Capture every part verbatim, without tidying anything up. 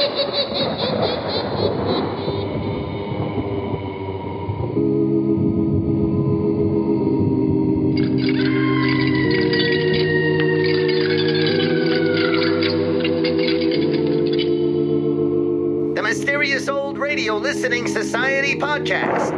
The Mysterious Old Radio Listening Society podcast.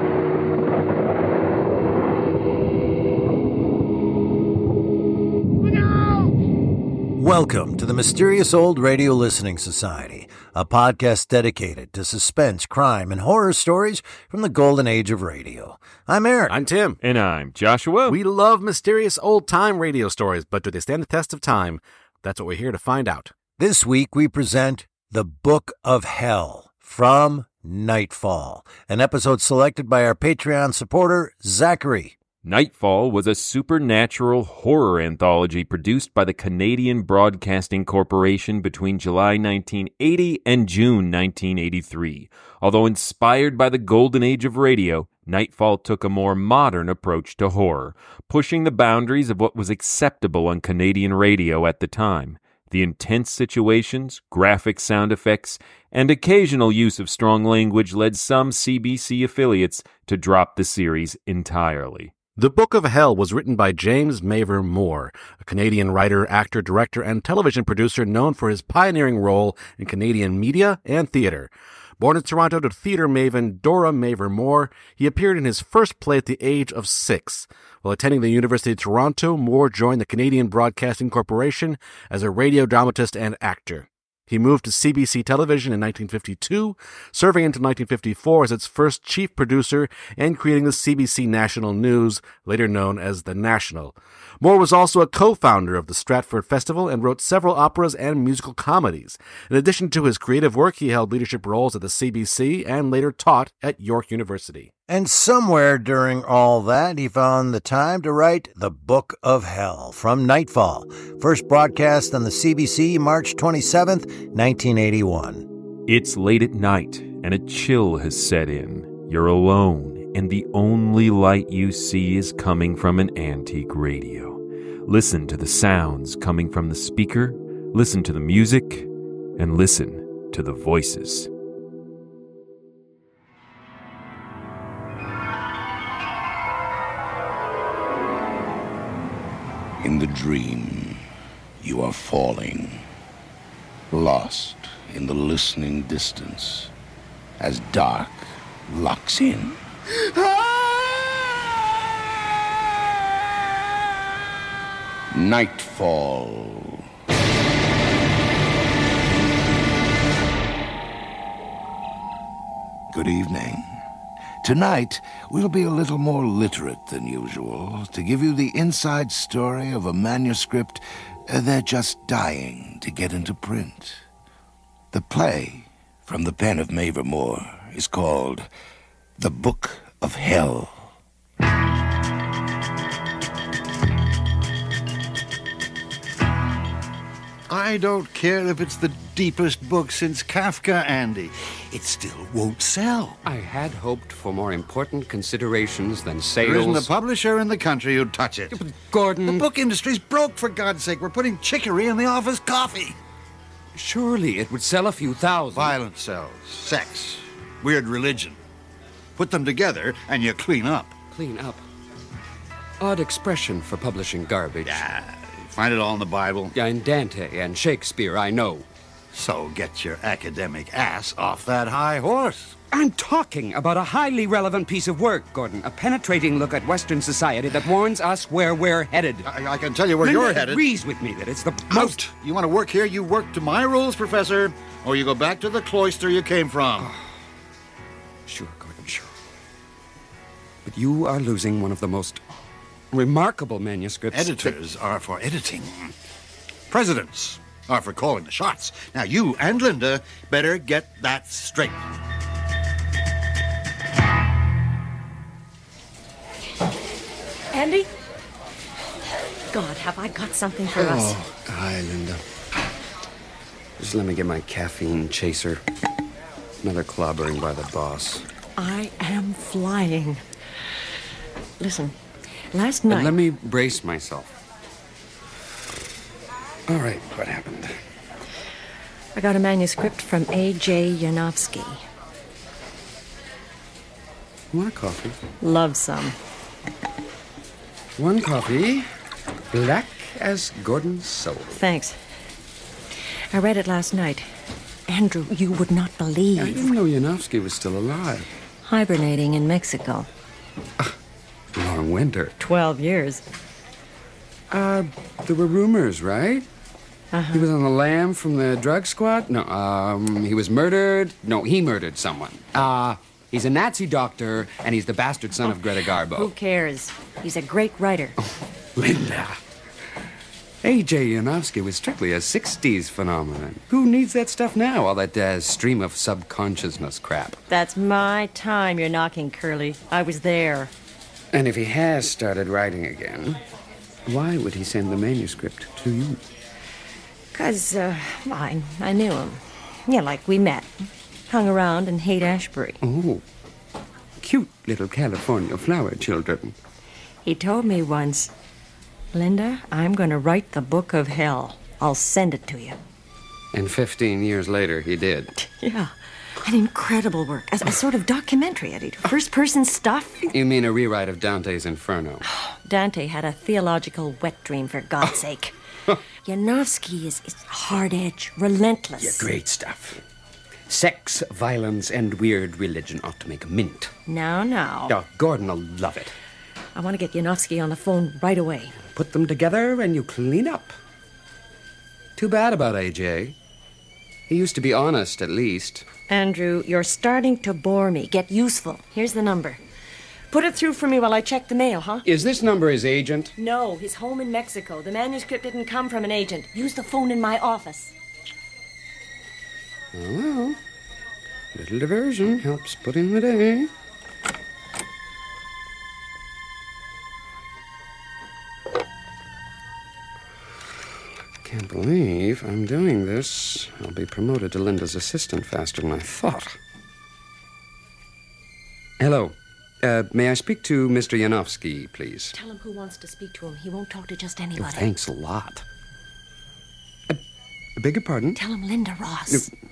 Welcome to the Mysterious Old Radio Listening Society, a podcast dedicated to suspense, crime, and horror stories from the golden age of radio. I'm Eric. I'm Tim. And I'm Joshua. We love mysterious old-time radio stories, but do they stand the test of time? That's what we're here to find out. This week we present The Book of Hell from Nightfall, an episode selected by our Patreon supporter, Zachary. Nightfall was a supernatural horror anthology produced by the Canadian Broadcasting Corporation between July nineteen eighty and June nineteen eighty-three. Although inspired by the golden age of radio, Nightfall took a more modern approach to horror, pushing the boundaries of what was acceptable on Canadian radio at the time. The intense situations, graphic sound effects, and occasional use of strong language led some C B C affiliates to drop the series entirely. The Book of Hell was written by James Mavor Moore, a Canadian writer, actor, director, and television producer known for his pioneering role in Canadian media and theater. Born in Toronto to theater maven Dora Mavor Moore, he appeared in his first play at the age of six. While attending the University of Toronto, Moore joined the Canadian Broadcasting Corporation as a radio dramatist and actor. He moved to C B C Television in nineteen fifty-two, serving until nineteen fifty-four as its first chief producer and creating the C B C National News, later known as The National. Moore was also a co-founder of the Stratford Festival and wrote several operas and musical comedies. In addition to his creative work, he held leadership roles at the C B C and later taught at York University. And somewhere during all that, he found the time to write The Book of Hell from Nightfall, first broadcast on the C B C March twenty-seventh, nineteen eighty-one. It's late at night, and a chill has set in. You're alone, and the only light you see is coming from an antique radio. Listen to the sounds coming from the speaker, listen to the music, and listen to the voices. In the dream, you are falling, lost in the listening distance, as dark locks in. Nightfall. Good evening. Tonight, we'll be a little more literate than usual to give you the inside story of a manuscript uh, they're just dying to get into print. The play, from the pen of Mavor Moore, is called The Book of Hell. I don't care if it's the deepest book since Kafka, Andy. It still won't sell. I had hoped for more important considerations than sales. There isn't a publisher in the country who'd touch it. But Gordon... The book industry's broke, for God's sake. We're putting chicory in the office coffee. Surely it would sell a few thousand. Violence sells. Sex. Weird religion. Put them together and you clean up. Clean up. Odd expression for publishing garbage. Yeah, you find it all in the Bible. Yeah, in Dante and Shakespeare, I know. So get your academic ass off that high horse. I'm talking about a highly relevant piece of work, Gordon. A penetrating look at Western society that warns us where we're headed. I, I can tell you where Linda you're headed. agrees with me that it's the Out! most... You want to work here, you work to my rules, Professor, or you go back to the cloister you came from. Oh. Sure, Gordon, sure. But you are losing one of the most remarkable manuscripts... Editors that... are for editing. Presidents are for calling the shots. Now, you and Linda better get that straight. Andy? God, have I got something for us? Oh, hi, Linda. Just let me get my caffeine chaser. Another clobbering by the boss. I am flying. Listen, last night... But let me brace myself. All right, what happened? I got a manuscript from A J Yanofsky. Want a coffee? Love some. One coffee. Black as Gordon's soul. Thanks. I read it last night. Andrew, you would not believe. I didn't know Yanofsky was still alive. Hibernating in Mexico. Long winter. Twelve years. Uh, there were rumors, right? Uh-huh. He was on the lam from the drug squad? No, um, he was murdered. No, he murdered someone. Uh, he's a Nazi doctor, and he's the bastard son oh, of Greta Garbo. Who cares? He's a great writer. Oh, Linda. A J Yanofsky was strictly a sixties phenomenon. Who needs that stuff now, all that uh, stream of subconsciousness crap? That's my time you're knocking, Curly. I was there. And if he has started writing again, why would he send the manuscript to you? Because, uh, I, I knew him. Yeah, like we met. Hung around in Haight-Ashbury. Oh, cute little California flower children. He told me once, Linda, I'm going to write the Book of Hell. I'll send it to you. And fifteen years later, he did. Yeah, an incredible work. A, a sort of documentary, Eddie. First-person stuff. You mean a rewrite of Dante's Inferno? Dante had a theological wet dream, for God's sake. Yanofsky is, is hard-edged, relentless. Yeah, great stuff. Sex, violence, and weird religion ought to make a mint. Now, now. Oh, Gordon will love it. I want to get Yanofsky on the phone right away. Put them together and you clean up. Too bad about A J. He used to be honest, at least. Andrew, you're starting to bore me. Get useful. Here's the number. Put it through for me while I check the mail, huh? Is this number his agent? No, his home in Mexico. The manuscript didn't come from an agent. Use the phone in my office. Oh, well. Little diversion helps put in the day. Can't believe I'm doing this. I'll be promoted to Linda's assistant faster than I thought. Hello. Uh, may I speak to Mister Yanofsky, please? Tell him who wants to speak to him. He won't talk to just anybody. Oh, thanks a lot. Uh, I beg your pardon? Tell him Linda Ross. Uh,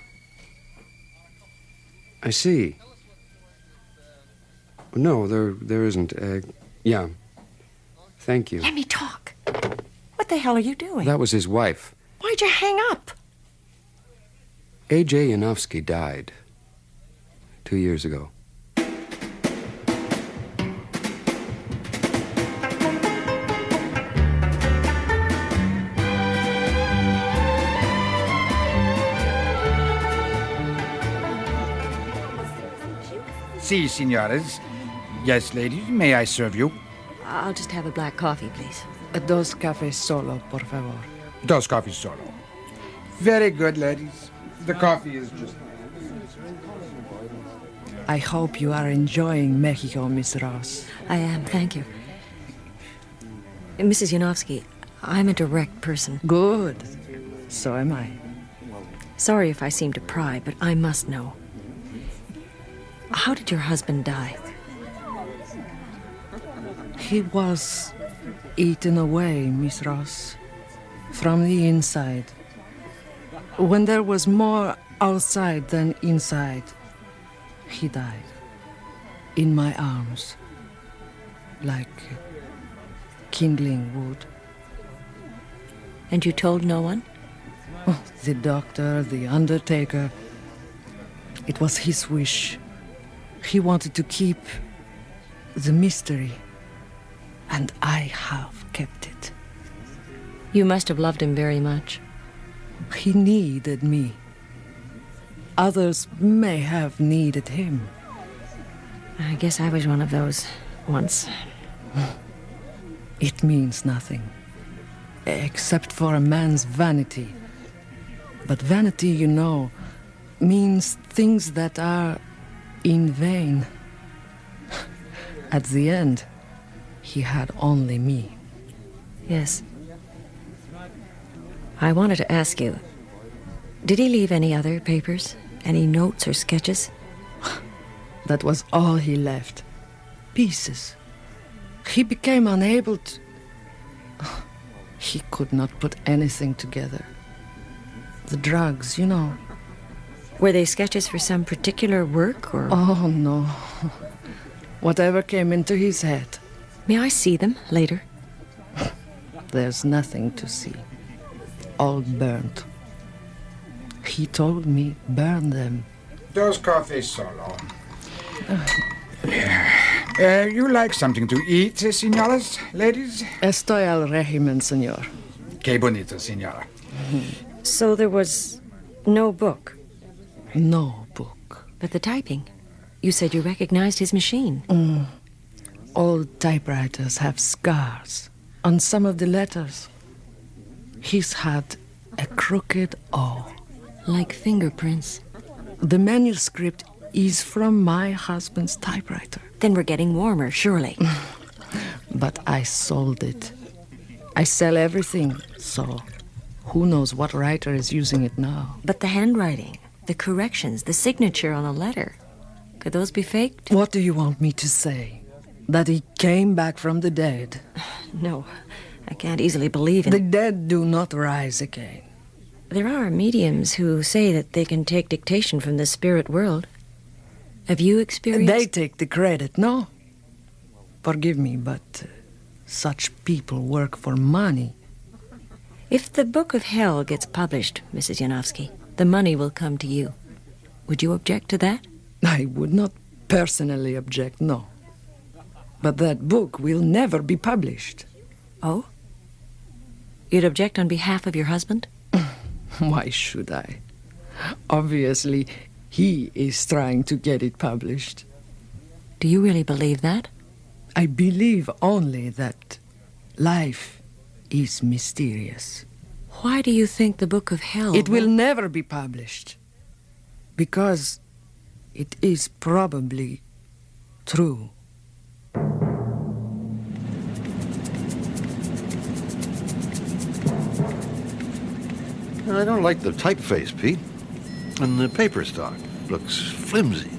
I see. No, there, there isn't. Uh, yeah. Thank you. Let me talk. What the hell are you doing? That was his wife. Why'd you hang up? A J Yanofsky died two years ago. Si, senores. Yes, ladies, may I serve you? I'll just have a black coffee, please. Dos cafés solo, por favor. Dos coffees solo. Very good, ladies. The coffee is just... I hope you are enjoying Mexico, Miss Ross. I am, thank you. Missus Yanofsky, I'm a direct person. Good. So am I. Sorry if I seem to pry, but I must know. How did your husband die? He was eaten away, Miss Ross, from the inside. When there was more outside than inside, he died. In my arms, like kindling wood. And you told no one? Oh, the doctor, the undertaker. It was his wish. He wanted to keep the mystery. And I have kept it. You must have loved him very much. He needed me. Others may have needed him. I guess I was one of those once. It means nothing. Except for a man's vanity. But vanity, you know, means things that are in vain. At the end, he had only me. Yes. I wanted to ask you, did he leave any other papers? Any notes or sketches? That was all he left. Pieces. He became unable to... He could not put anything together. The drugs, you know. Were they sketches for some particular work, or...? Oh, no. Whatever came into his head. May I see them later? There's nothing to see. All burnt. He told me burn them. Dos coffees solo. Uh, you like something to eat, señoras, ladies? Estoy al régimen, señor. Qué bonito, señora. So there was no book? No book. But the typing. You said you recognized his machine. Mm. Old typewriters have scars on some of the letters. He's had a crooked O. Like fingerprints. The manuscript is from my husband's typewriter. Then we're getting warmer, surely. But I sold it. I sell everything, so who knows what writer is using it now. But the handwriting, the corrections, the signature on a letter, could those be faked? What do you want me to say? That he came back from the dead? No, I can't easily believe in The it. dead do not rise again. There are mediums who say that they can take dictation from the spirit world. Have you experienced... They take the credit, no? Forgive me, but uh, such people work for money. If the Book of Hell gets published, Missus Yanofsky, the money will come to you. Would you object to that? I would not personally object, no. But that book will never be published. Oh? You'd object on behalf of your husband? Why should I? Obviously, he is trying to get it published. Do you really believe that? I believe only that life is mysterious. Why do you think the Book of Hell... It will never be published. Because it is probably true. I don't like the typeface, Pete. And the paper stock looks flimsy.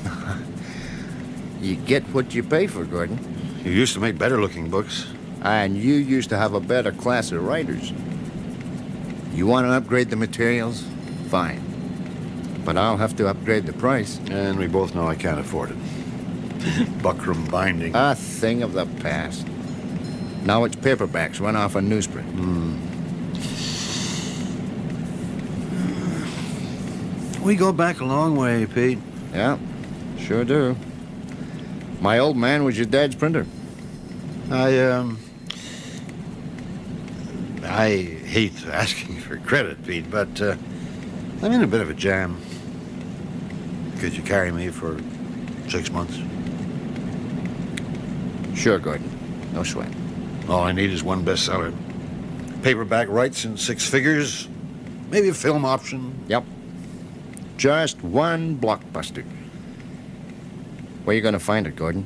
You get what you pay for, Gordon. You used to make better-looking books. And you used to have a better class of writers. You want to upgrade the materials? Fine. But I'll have to upgrade the price. And we both know I can't afford it. Buckram binding. A thing of the past. Now it's paperbacks run off a newsprint. Mm. We go back a long way, Pete. Yeah, sure do. My old man was your dad's printer. I, um... I hate asking for credit, Pete, but uh, I'm in a bit of a jam. Could you carry me for six months? Sure, Gordon. No sweat. All I need is one bestseller. Paperback rights in six figures. Maybe a film option. Yep. Just one blockbuster. Where you gonna find it, Gordon?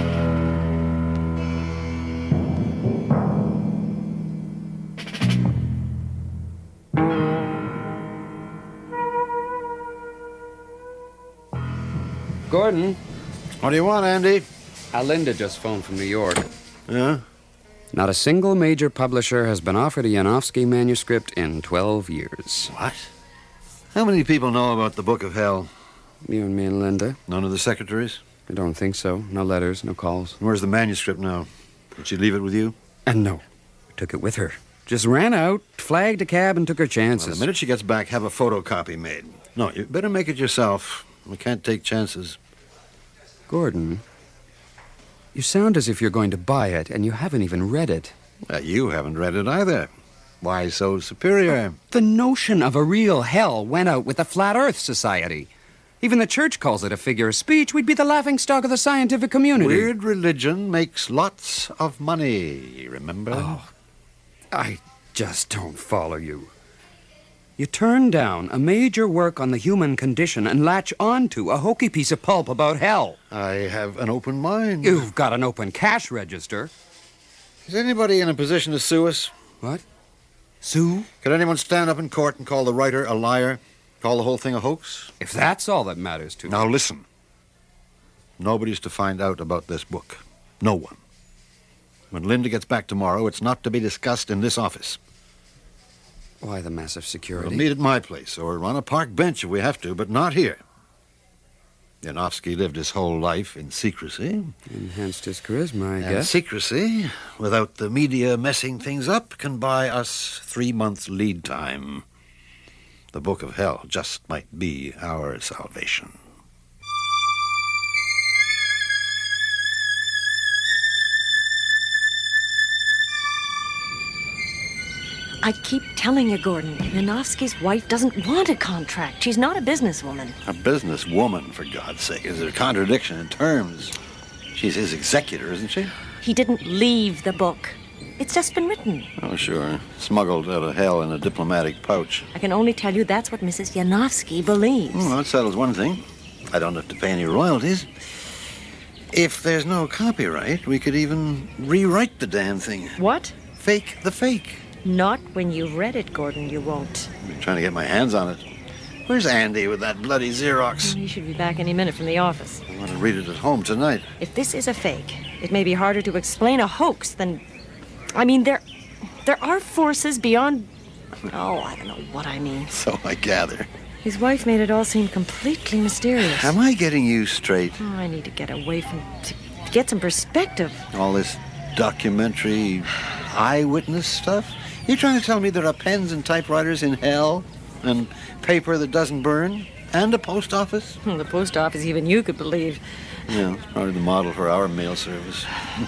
Gordon. What do you want, Andy? Alinda just phoned from New York. Yeah? Not a single major publisher has been offered a Yanofsky manuscript in twelve years. What? How many people know about the Book of Hell? You and me and Linda. None of the secretaries? I don't think so. No letters, no calls. Where's the manuscript now? Did she leave it with you? And no. Took it with her. Just ran out, flagged a cab, and took her chances. Well, the minute she gets back, have a photocopy made. No, you better make it yourself. We can't take chances. Gordon, you sound as if you're going to buy it, and you haven't even read it. Well, you haven't read it either. Why so superior? The notion of a real hell went out with the Flat Earth Society. Even the church calls it a figure of speech. We'd be the laughingstock of the scientific community. Weird religion makes lots of money, remember? Oh, I just don't follow you. You turn down a major work on the human condition and latch onto a hokey piece of pulp about hell. I have an open mind. You've got an open cash register. Is anybody in a position to sue us? What? Sue? Could anyone stand up in court and call the writer a liar? Call the whole thing a hoax? If that's all that matters to you. Now listen. Nobody's to find out about this book. No one. When Linda gets back tomorrow, it's not to be discussed in this office. Why the massive security? We'll meet at my place, or on a park bench if we have to, but not here. Janowski lived his whole life in secrecy. Enhanced his charisma, I and guess. secrecy, without the media messing things up, can buy us three months lead time. The Book of Hell just might be our salvation. I keep telling you, Gordon, Janowski's wife doesn't want a contract. She's not a businesswoman. A businesswoman, for God's sake. Is there a contradiction in terms? She's his executor, isn't she? He didn't leave the book. It's just been written. Oh, sure. Smuggled out of hell in a diplomatic pouch. I can only tell you that's what Missus Janowski believes. Well, that settles one thing. I don't have to pay any royalties. If there's no copyright, we could even rewrite the damn thing. What? Fake the fake. Not when you've read it, Gordon, you won't. I've been trying to get my hands on it. Where's Andy with that bloody Xerox? He should be back any minute from the office. I want to read it at home tonight. If this is a fake, it may be harder to explain a hoax than... I mean, there... there are forces beyond... Oh, I don't know what I mean. So I gather. His wife made it all seem completely mysterious. Am I getting you straight? Oh, I need to get away from... to get some perspective. All this documentary eyewitness stuff? You trying to tell me there are pens and typewriters in hell? And paper that doesn't burn? And a post office? Well, the post office even you could believe. Yeah, it's probably the model for our mail service.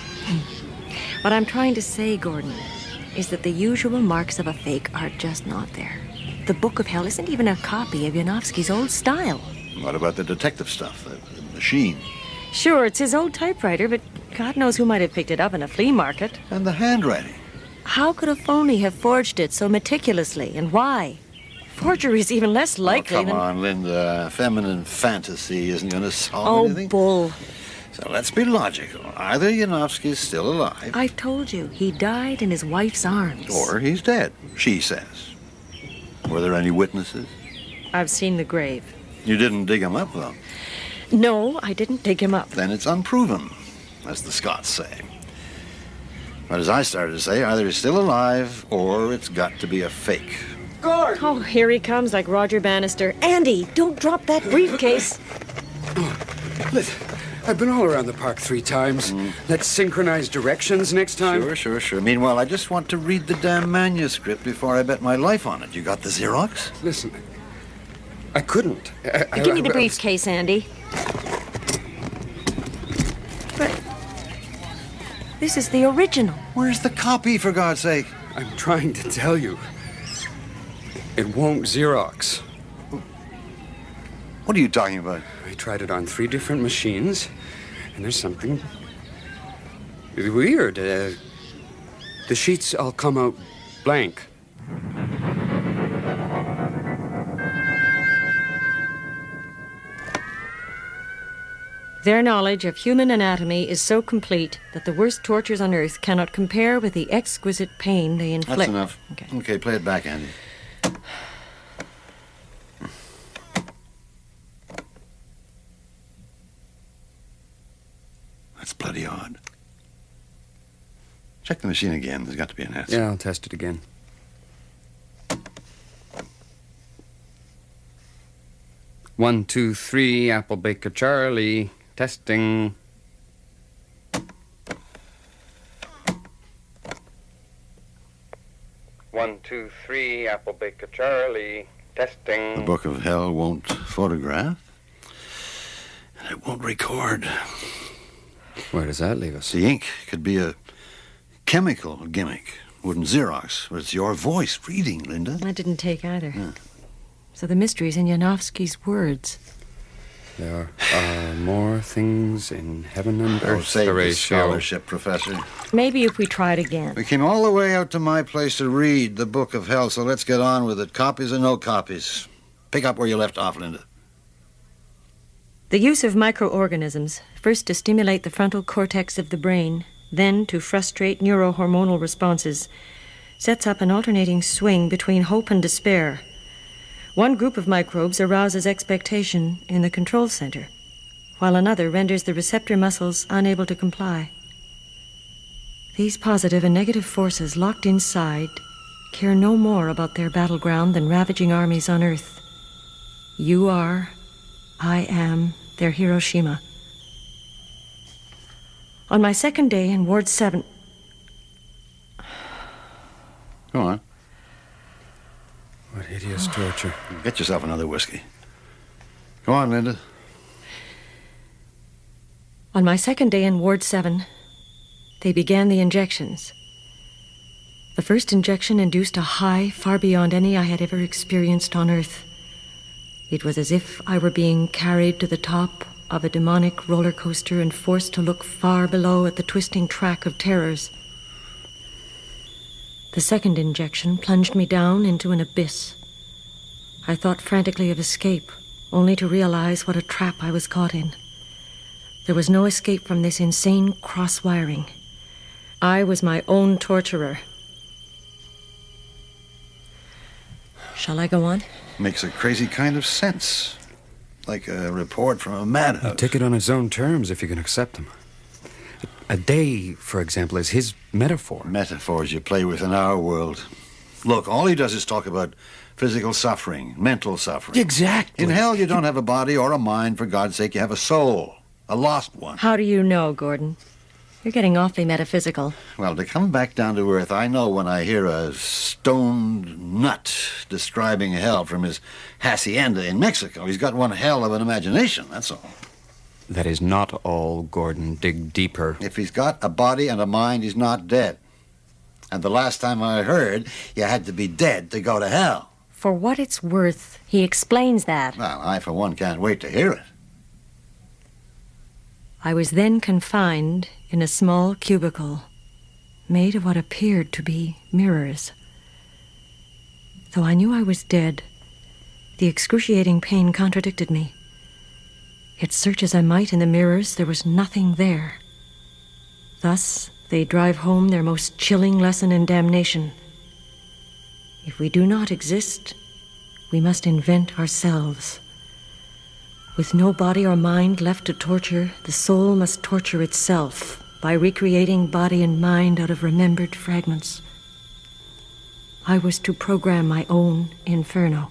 What I'm trying to say, Gordon, is that the usual marks of a fake are just not there. The Book of Hell isn't even a copy of Janowski's old style. What about the detective stuff, the, the machine? Sure, it's his old typewriter, but God knows who might have picked it up in a flea market. And the handwriting. How could a phony have forged it so meticulously, and why? Forgery is even less likely oh, come than... on, Linda. Feminine fantasy isn't going to solve oh, anything. Oh, bull. So let's be logical. Either Janowski's still alive... I've told you, he died in his wife's arms. Or he's dead, she says. Were there any witnesses? I've seen the grave. You didn't dig him up, though? No, I didn't dig him up. Then it's unproven, as the Scots say. But as I started to say, either he's still alive, or it's got to be a fake. Gord! Oh, here he comes like Roger Bannister. Andy, don't drop that briefcase. Oh, listen, I've been all around the park three times. Mm. Let's synchronize directions next time. Sure, sure, sure. Meanwhile, I just want to read the damn manuscript before I bet my life on it. You got the Xerox? Listen, I couldn't. I, I, Give me the I, briefcase, Andy. But this is the original. Where's the copy, for God's sake? I'm trying to tell you. It won't Xerox. What are you talking about? I tried it on three different machines, and there's something weird. Uh, the sheets all come out blank. Their knowledge of human anatomy is so complete that the worst tortures on earth cannot compare with the exquisite pain they inflict. That's enough. Okay, okay play it back, Andy. That's bloody odd. Check the machine again. There's got to be an answer. Yeah, I'll test it again. One, two, three, Apple Baker Charlie. Testing. One, two, three, Apple Baker Charlie. Testing. The Book of Hell won't photograph. And it won't record. Where does that leave us? The ink could be a chemical gimmick. Wouldn't Xerox. But it's your voice reading, Linda. I didn't take either. Yeah. So the mystery's in Janowski's words. There are more things in heaven and Oh, earth, save the Horatio. scholarship, Professor. Maybe if we tried again. We came all the way out to my place to read the Book of Hell, so let's get on with it. Copies or no copies. Pick up where you left off, Linda. The use of microorganisms, first to stimulate the frontal cortex of the brain, then to frustrate neurohormonal responses, sets up an alternating swing between hope and despair. One group of microbes arouses expectation in the control center, while another renders the receptor muscles unable to comply. These positive and negative forces locked inside care no more about their battleground than ravaging armies on Earth. You are, I am, their Hiroshima. On my second day in Ward seven... Go on. What hideous torture. Get yourself another whiskey. Go on, Linda. On my second day in Ward seven, they began the injections. The first injection induced a high far beyond any I had ever experienced on Earth. It was as if I were being carried to the top of a demonic roller coaster and forced to look far below at the twisting track of terrors. The second injection plunged me down into an abyss. I thought frantically of escape, only to realize what a trap I was caught in. There was no escape from this insane cross-wiring. I was my own torturer. Shall I go on? Makes a crazy kind of sense. Like a report from a madhouse. Take it on his own terms if you can accept them. A day, for example, is his metaphor. Metaphors you play with in our world. Look, all he does is talk about physical suffering, mental suffering. Exactly. In hell, you don't have a body or a mind. For God's sake, you have a soul. A lost one. How do you know, Gordon? You're getting awfully metaphysical. Well, to come back down to earth, I know when I hear a stoned nut describing hell from his hacienda in Mexico. He's got one hell of an imagination, that's all. That is not all, Gordon. Dig deeper. If he's got a body and a mind, he's not dead. And the last time I heard, you had to be dead to go to hell. For what it's worth, he explains that. Well, I, for one, can't wait to hear it. I was then confined in a small cubicle, made of what appeared to be mirrors. Though I knew I was dead, the excruciating pain contradicted me. Yet search as I might in the mirrors, there was nothing there. Thus, they drive home their most chilling lesson in damnation. If we do not exist, we must invent ourselves. With no body or mind left to torture, the soul must torture itself by recreating body and mind out of remembered fragments. I was to program my own inferno.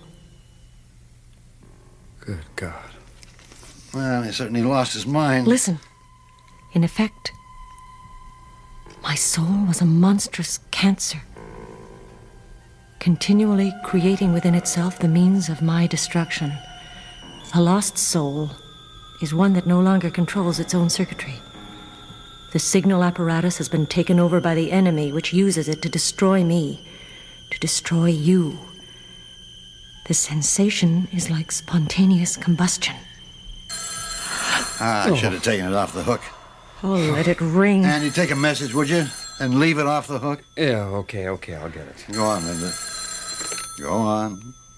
Good God. Well, he certainly lost his mind. Listen. In effect, my soul was a monstrous cancer, continually creating within itself the means of my destruction. A lost soul is one that no longer controls its own circuitry. The signal apparatus has been taken over by the enemy, which uses it to destroy me, to destroy you. The sensation is like spontaneous combustion. Ah, I oh. should have taken it off the hook. Oh, let it ring. Andy, take a message, would you? And leave it off the hook? Yeah, okay, okay, I'll get it. Go on, Linda. Go on.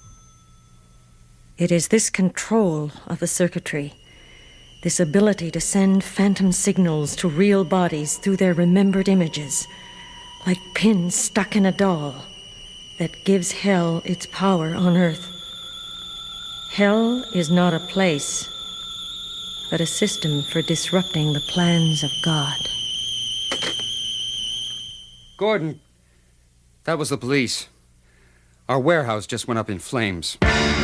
It is this control of the circuitry, this ability to send phantom signals to real bodies through their remembered images, like pins stuck in a doll, that gives hell its power on Earth. Hell is not a place, but a system for disrupting the plans of God. Gordon, that was the police. Our warehouse just went up in flames.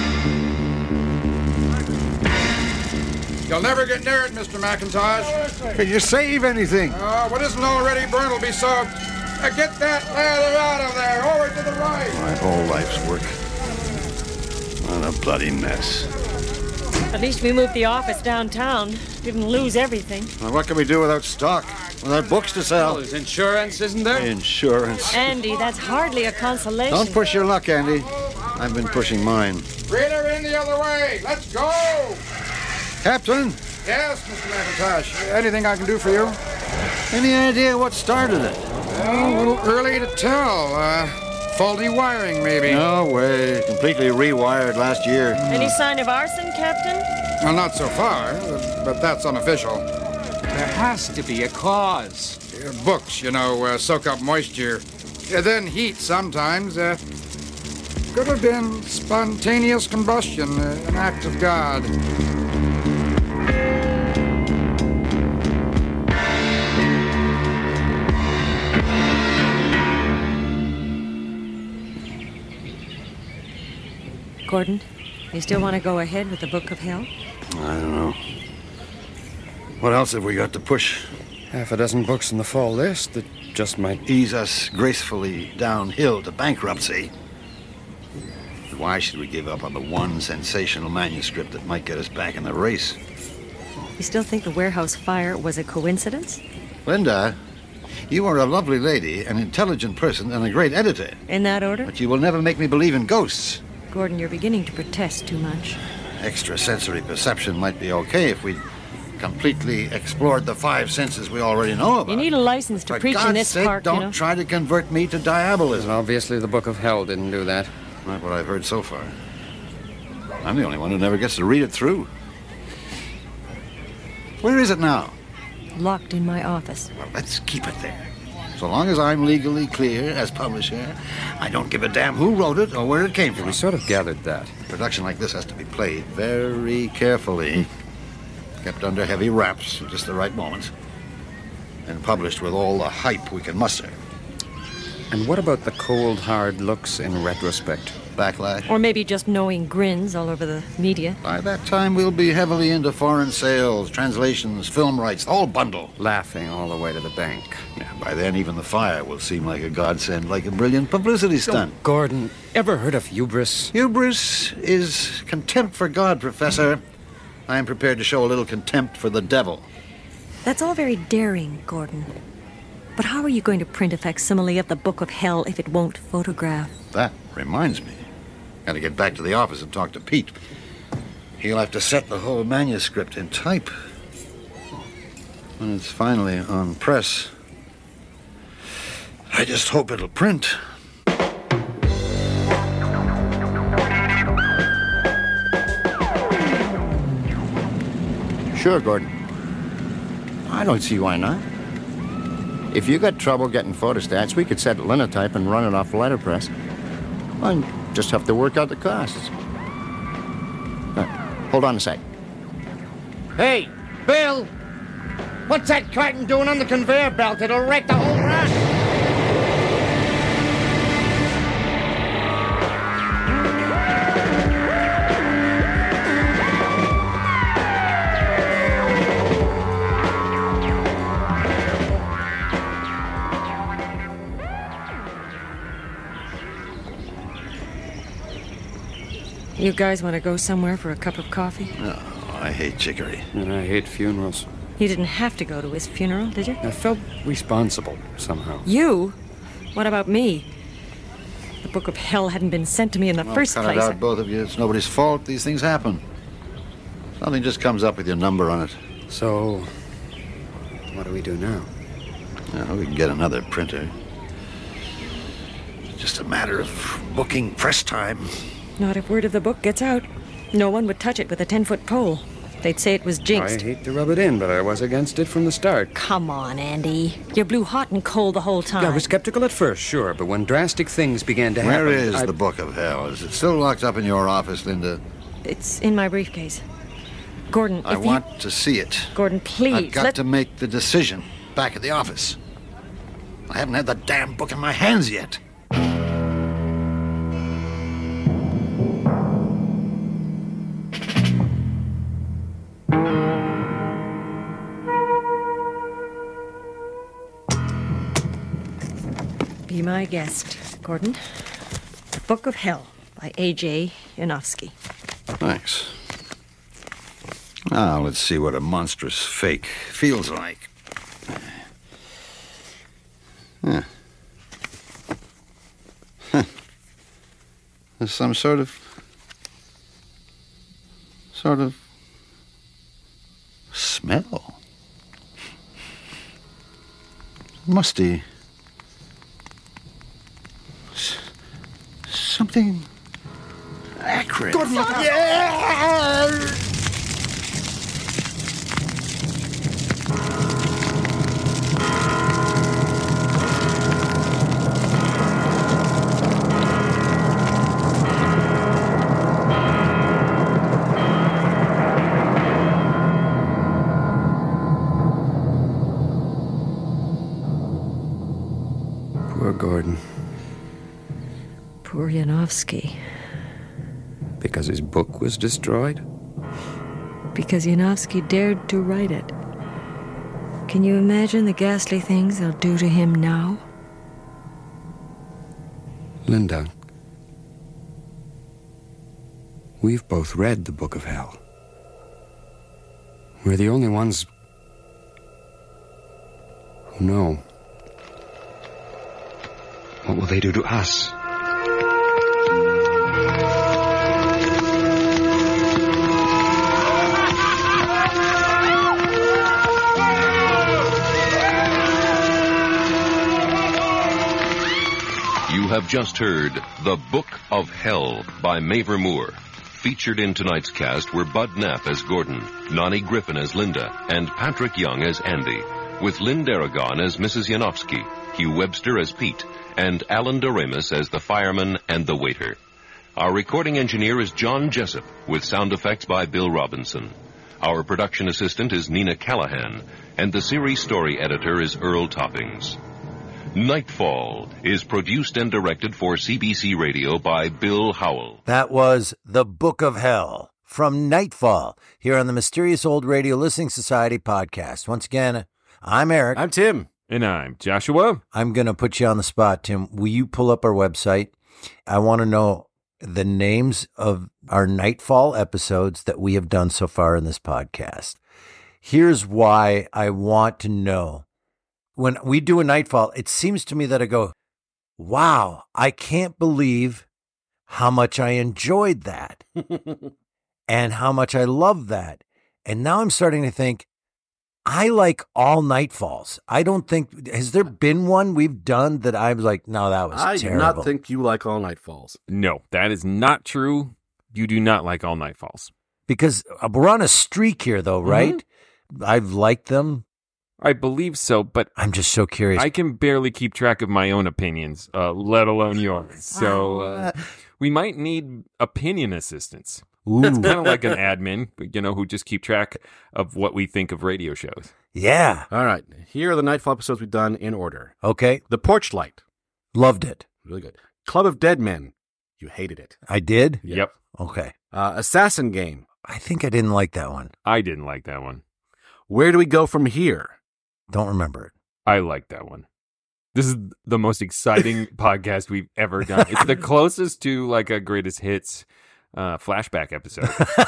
You'll never get near it, Mister McIntosh. Can you save anything? Uh, what isn't already burned will be soaked. Uh, get that ladder out of there. Over to the right. My whole life's work. What a bloody mess. At least we moved the office downtown. Didn't lose everything. Well, what can we do without stock? Without books to sell? Well, there's insurance, isn't there? Insurance. Andy, that's hardly a consolation. Don't push your luck, Andy. I've been pushing mine. Reel her in the other way. Let's go. Captain? Yes, Mister McIntosh. Anything I can do for you? Any idea what started it? Well, a little early to tell. Uh, faulty wiring, maybe. No way. Completely rewired last year. Any sign of arson, Captain? Well, not so far, but that's unofficial. There has to be a cause. Uh, books, you know, uh, soak up moisture. Uh, then heat sometimes. Uh, could have been spontaneous combustion, uh, an act of God. Gordon, you still want to go ahead with the Book of Hell? I don't know. What else have we got to push? Half a dozen books in the fall list that just might ease us gracefully downhill to bankruptcy. Why should we give up on the one sensational manuscript that might get us back in the race? You still think the warehouse fire was a coincidence? Linda, you are a lovely lady, an intelligent person, and a great editor. In that order? But you will never make me believe in ghosts. Gordon, you're beginning to protest too much. Extrasensory perception might be okay if we completely explored the five senses we already know about. You need a license to For preach God's in this sake, park, don't you know. try to convert me to diabolism. And obviously the Book of Hell didn't do that. Not what I've heard so far. I'm the only one who never gets to read it through. Where is it now? Locked in my office. Well, let's keep it there. So long as I'm legally clear as publisher, I don't give a damn who wrote it or where it came from. We sort of gathered that. A production like this has to be played very carefully, kept under heavy wraps at just the right moment, and published with all the hype we can muster. And what about the cold, hard looks in retrospect? Backlash? Or maybe just knowing grins all over the media. By that time, we'll be heavily into foreign sales, translations, film rights, the whole bundle. Laughing all the way to the bank. Yeah, by then, even the fire will seem like a godsend, like a brilliant publicity stunt. Oh, Gordon, ever heard of hubris? Hubris is contempt for God, Professor. I am prepared to show a little contempt for the devil. That's all very daring, Gordon. But how are you going to print a facsimile of the Book of Hell if it won't photograph? That reminds me. Gotta get back to the office and talk to Pete. He'll have to set the whole manuscript in type. When it's finally on press, I just hope it'll print. Sure, Gordon. I don't see why not. If you got trouble getting photostats, we could set linotype and run it off letterpress. Well, just have to work out the costs. Uh, hold on a sec. Hey, Bill! What's that carton doing on the conveyor belt? It'll wreck the whole run! You guys want to go somewhere for a cup of coffee? No, I hate chicory. And I hate funerals. You didn't have to go to his funeral, did you? I felt responsible, somehow. You? What about me? The Book of Hell hadn't been sent to me in the Well, first cut place. it out, both of you. It's nobody's fault. These things happen. Something just comes up with your number on it. So, what do we do now? Well, we can get another printer. It's just a matter of booking press time. Not if word of the book gets out. No one would touch it with a ten-foot pole. They'd say it was jinxed. I hate to rub it in, but I was against it from the start. Come on, Andy. You blew hot and cold the whole time. I was skeptical at first, sure, but when drastic things began to happen... Where is I... the Book of Hell? Is it still locked up in your office, Linda? It's in my briefcase. Gordon, I if want you... to see it. Gordon, please, I've got let... to make the decision back at the office. I haven't had the damn book in my hands yet. Be my guest, Gordon. The Book of Hell by A J Yanofsky. Thanks. Now, let's see what a monstrous fake feels like. Huh. Huh. There's some sort of... sort of... smell. Musty. S- something... acrid. Good look out. Yeah! Poor Gordon. Poor Yanofsky. The Because his book was destroyed? Because Yanofsky dared to write it. Can you imagine the ghastly things they'll do to him now? Linda, we've both read the Book of Hell. We're the only ones who know. What will they do to us? You have just heard The Book of Hell by Mavor Moore. Featured in tonight's cast were Bud Knapp as Gordon, Nani Griffin as Linda, and Patrick Young as Andy, with Lynn Darragon as Missus Yanofsky, Hugh Webster as Pete, and Alan Doremus as the fireman and the waiter. Our recording engineer is John Jessup, with sound effects by Bill Robinson. Our production assistant is Nina Callahan, and the series story editor is Earl Toppings. Nightfall is produced and directed for C B C Radio by Bill Howell. That was The Book of Hell from Nightfall here on the Mysterious Old Radio Listening Society podcast. Once again, I'm Eric. I'm Tim. And I'm Joshua. I'm going to put you on the spot, Tim. Will you pull up our website? I want to know the names of our Nightfall episodes that we have done so far in this podcast. Here's why I want to know. When we do a Nightfall, it seems to me that I go, wow, I can't believe how much I enjoyed that and how much I love that. And now I'm starting to think, I like all Nightfalls. I don't think, has there been one we've done that I was like, no, that was I terrible. I do not think you like all Nightfalls. No, that is not true. You do not like all Nightfalls. Because we're on a streak here, though, right? Mm-hmm. I've liked them. I believe so, but I'm just so curious. I can barely keep track of my own opinions, uh, let alone yours. So uh, we might need opinion assistance. Ooh. It's kind of like an admin, you know, who just keep track of what we think of radio shows. Yeah. All right. Here are the Nightfall episodes we've done in order. Okay. The Porch Light. Loved it. Really good. Club of Dead Men. You hated it. I did? Yep. yep. Okay. Uh, Assassin Game. I think I didn't like that one. I didn't like that one. Where Do We Go From Here? Don't remember it. I like that one. This is the most exciting podcast we've ever done. It's the closest to like a greatest hits uh, flashback episode.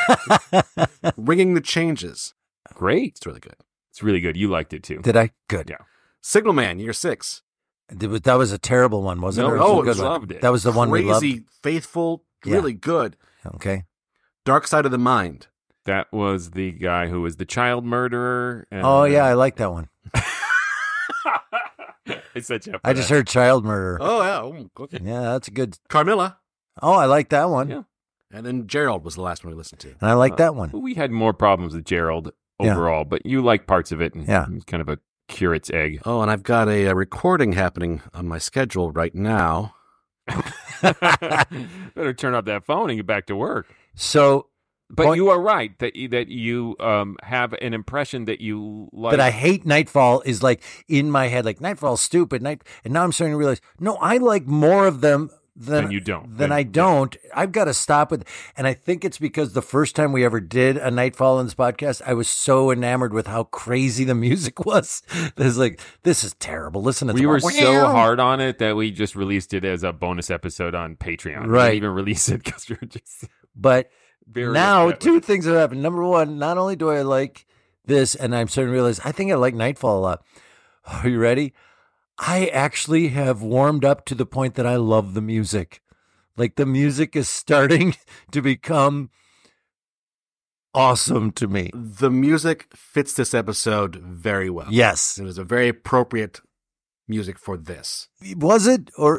Ringing the Changes. Great. It's really good. It's really good. You liked it too. Did I? Good. Yeah. Signal Man, Year Six. That was a terrible one, wasn't no, it? Oh, it was I loved it. That was the one we loved. Crazy, faithful, Yeah. really good. Okay. Dark Side of the Mind. That was the guy who was the child murderer. And, Oh, yeah, I like that one. It's such a. I just heard child murder. Oh, yeah. Oh, okay. Yeah, that's a good. Carmilla. Oh, I like that one. Yeah. And then Gerald was the last one we listened to. And I like Uh, that one. We had more problems with Gerald Yeah. overall, but you like parts of it. And Yeah. It's kind of a curate's egg. Oh, and I've got a, a recording happening on my schedule right now. Better turn off that phone and get back to work. So, But point- you are right that you, that you um, have an impression that you like. that I hate Nightfall is like in my head, like Nightfall's stupid. Night, and now I'm starting to realize, no, I like more of them than Then you don't. Than Then- I don't. I've got to stop with. And I think it's because the first time we ever did a Nightfall in this podcast, I was so enamored with how crazy the music was. It's like, this is terrible. Listen to We the- were so hard on it that we just released it as a bonus episode on Patreon. We Right. didn't even release it because we were just But very now, upset with two it. things have happened. Number one, not only do I like this, and I'm starting to realize I think I like Nightfall a lot. Are you ready? I actually have warmed up to the point that I love the music. Like the music is starting to become awesome to me. The music fits this episode very well. Yes. It was a very appropriate music for this. Was it? Or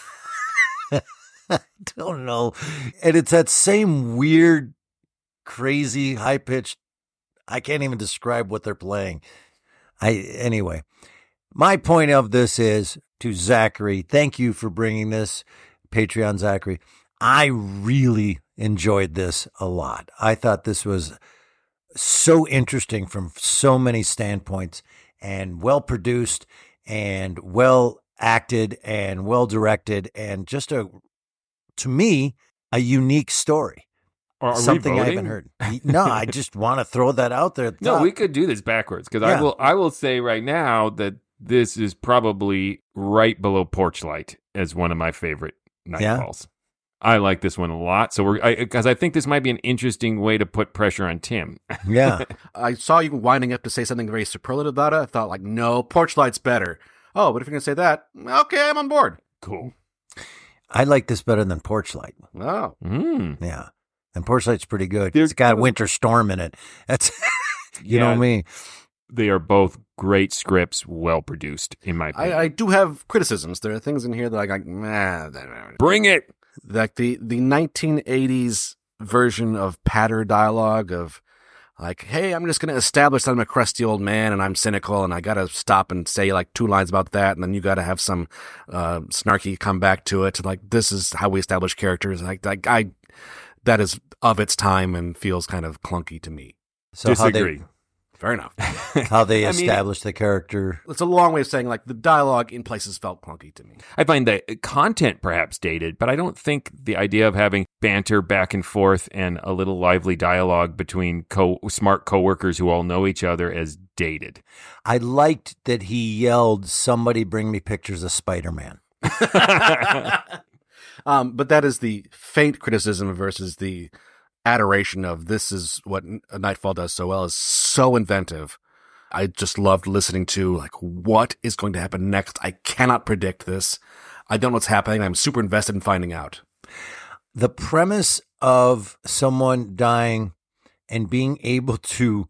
I don't know. And it's that same weird, crazy, high pitched. I can't even describe what they're playing. I anyway, my point of this is to Zachary. Thank you for bringing this, Patreon Zachary. I really enjoyed this a lot. I thought this was so interesting from so many standpoints and well produced and well acted and well directed and just a, to me, a unique story. Or are something we I voting? haven't heard. No, I just want to throw that out there. At the No, top. we could do this backwards because Yeah. I will. I will say right now that this is probably right below Porchlight as one of my favorite Yeah? Nightfalls. I like this one a lot. So we're because I, I think this might be an interesting way to put pressure on Tim. Yeah. I saw you winding up to say something very superlative about it. I thought, like, no, Porchlight's better. Oh, but if you're going to say that, okay, I'm on board. Cool. I like this better than Porchlight. Oh. Mm. Yeah. And Porchlight's pretty good. There's- It's got Winter Storm in it. That's, you Yeah. know me. They are both great scripts, well produced, in my opinion. I, I do have criticisms. There are things in here that I like, nah. Bring it. Like the, the nineteen eighties version of patter dialogue of, like, hey, I'm just going to establish that I'm a crusty old man and I'm cynical and I got to stop and say like two lines about that. And then you got to have some uh, snarky comeback to it. Like, this is how we establish characters. Like, like I, that is of its time and feels kind of clunky to me. So Disagree. Fair enough. How they, how they I mean- establish the character. It's a long way of saying, like, the dialogue in places felt clunky to me. I find the content perhaps dated, but I don't think the idea of having banter back and forth and a little lively dialogue between co- smart coworkers who all know each other as dated. I liked that he yelled, "Somebody bring me pictures of Spider-Man." um, but that is the faint criticism versus the adoration of this is what Nightfall does so well, is so inventive. I just loved listening to, like, what is going to happen next? I cannot predict this. I don't know what's happening. I'm super invested in finding out. The premise of someone dying and being able to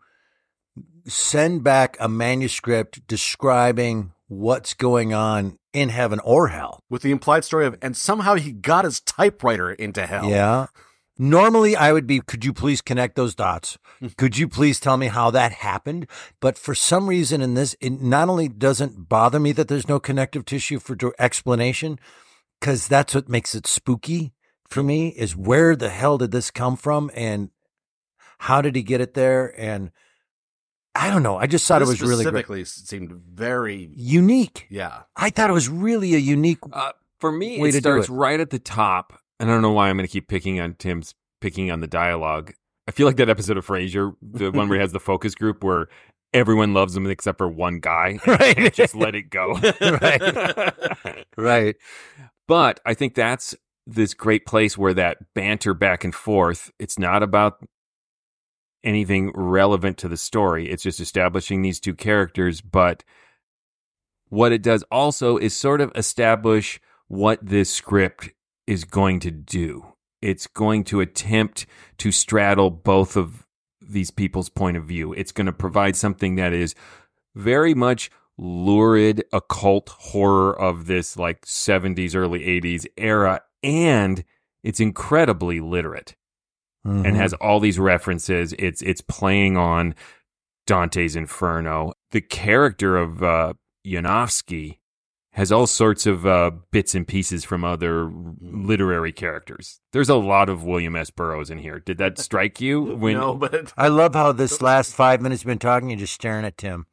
send back a manuscript describing what's going on in heaven or hell. With the implied story of, and somehow he got his typewriter into hell. Yeah. Normally, I would be, could you please connect those dots? Could you please tell me how that happened? But for some reason in this, it not only doesn't bother me that there's no connective tissue for dir- explanation, because that's what makes it spooky for me, is where the hell did this come from and how did he get it there? And I don't know. I just thought This it was really great. specifically seemed very Unique. Yeah. I thought it was really a unique Uh, for me, way it to do starts it. right at the top. And I don't know why I'm going to keep picking on Tim's picking on the dialogue. I feel like that episode of Frasier, the one where he has the focus group where everyone loves him except for one guy. And Right. can't just let it go. Right. Right. But I think that's this great place where that banter back and forth, it's not about anything relevant to the story. It's just establishing these two characters. But what it does also is sort of establish what this script is going to do. It's going to attempt to straddle both of these people's point of view. It's going to provide something that is very much lurid occult horror of this like seventies, early eighties era, and it's incredibly literate Mhm. and has all these references. It's it's playing on Dante's Inferno. The character of uh, Janowski has all sorts of uh, bits and pieces from other literary characters. There's a lot of William S. Burroughs in here. Did that strike you? When No, but I love how this last five minutes you've been talking, you're just staring at Tim.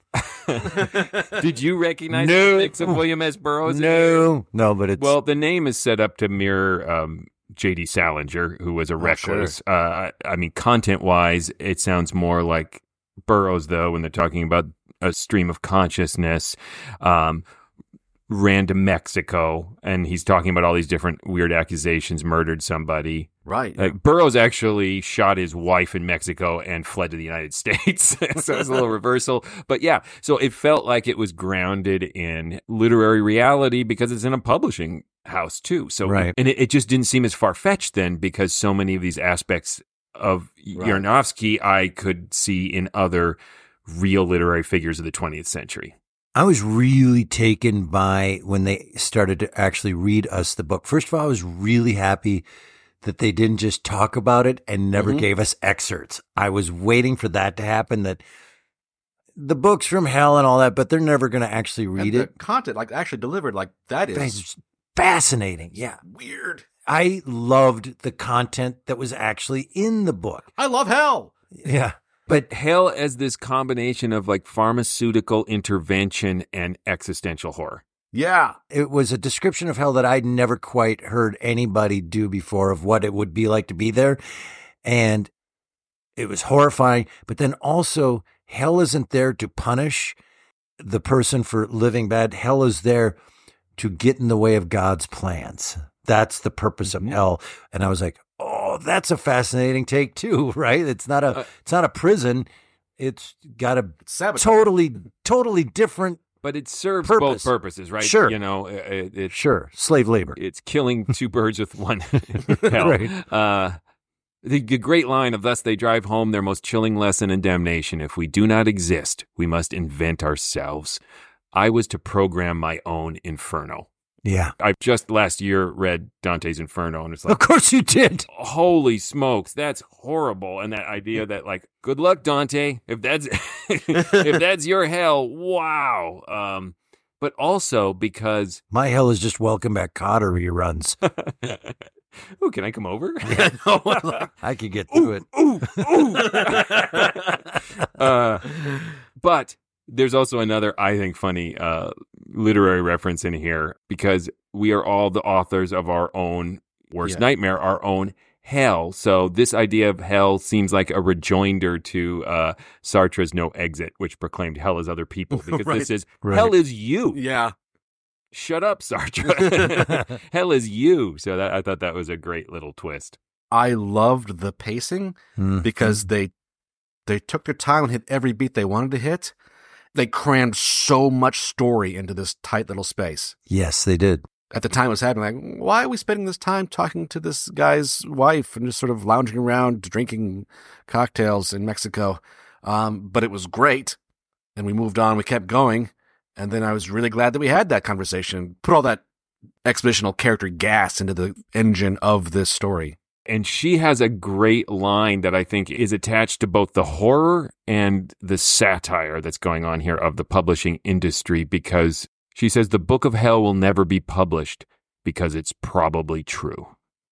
Did you recognize No. the mix of William S. Burroughs? in here? No, no, but it's Well, the name is set up to mirror um, J D. Salinger, who was a recluse. Uh, I, I mean, content-wise, it sounds more like Burroughs, though, when they're talking about a stream of consciousness. Um, ran to Mexico, and he's talking about all these different weird accusations, murdered somebody. right. Like Burroughs actually shot his wife in Mexico and fled to the United States. So it's a little reversal. But yeah, so it felt like it was grounded in literary reality because it's in a publishing house too. So Right. and it, it just didn't seem as far-fetched then because so many of these aspects of Right. Janowski I could see in other real literary figures of the twentieth century. I was really taken by when they started to actually read us the book. First of all, I was really happy that they didn't just talk about it and never Mhm. gave us excerpts. I was waiting for that to happen, that the book's from hell and all that, but they're never going to actually read And it. the content, like, actually delivered, like, that is It's fascinating. Yeah. weird. I loved the content that was actually in the book. I love hell. Yeah. But hell as this combination of like pharmaceutical intervention and existential horror. Yeah. It was a description of hell that I'd never quite heard anybody do before of what it would be like to be there. And it was horrifying. But then also, hell isn't there to punish the person for living bad. Hell is there to get in the way of God's plans. That's the purpose of hell. And I was like, oh, that's a fascinating take too, right? It's not a, uh, it's not a prison. It's got a totally, totally different. But it serves purpose. both purposes, right? Sure. You know, it, it, sure. Slave labor. It's killing two birds with one. Hell. Right. Uh, the, the great line of thus they drive home their most chilling lesson and damnation. If we do not exist, we must invent ourselves. I was to program my own Inferno. Yeah. I just last year read Dante's Inferno, and it's like, of course you did. Holy smokes, that's horrible. And that idea that, like, good luck, Dante. If that's if that's your hell, wow. Um, but also because my hell is just Welcome Back Kotter reruns. Oh, can I come over? Yeah, no, like, I could get through it. Ooh, ooh. uh, but there's also another, I think, funny uh, literary reference in here, because we are all the authors of our own worst yeah. nightmare, our own hell. So this idea of hell seems like a rejoinder to uh, Sartre's No Exit, which proclaimed hell as other people, because right. this is right. hell is you. Yeah. Shut up, Sartre. Hell is you. So that, I thought that was a great little twist. I loved the pacing mm-hmm. because they they took their time and hit every beat they wanted to hit. They crammed so much story into this tight little space. Yes, they did. At the time it was happening, like, why are we spending this time talking to this guy's wife and just sort of lounging around drinking cocktails in Mexico? Um, but it was great. And we moved on. We kept going. And then I was really glad that we had that conversation, put all that expositional character gas into the engine of this story. And she has a great line that I think is attached to both the horror and the satire that's going on here of the publishing industry, because she says the Book of Hell will never be published because it's probably true.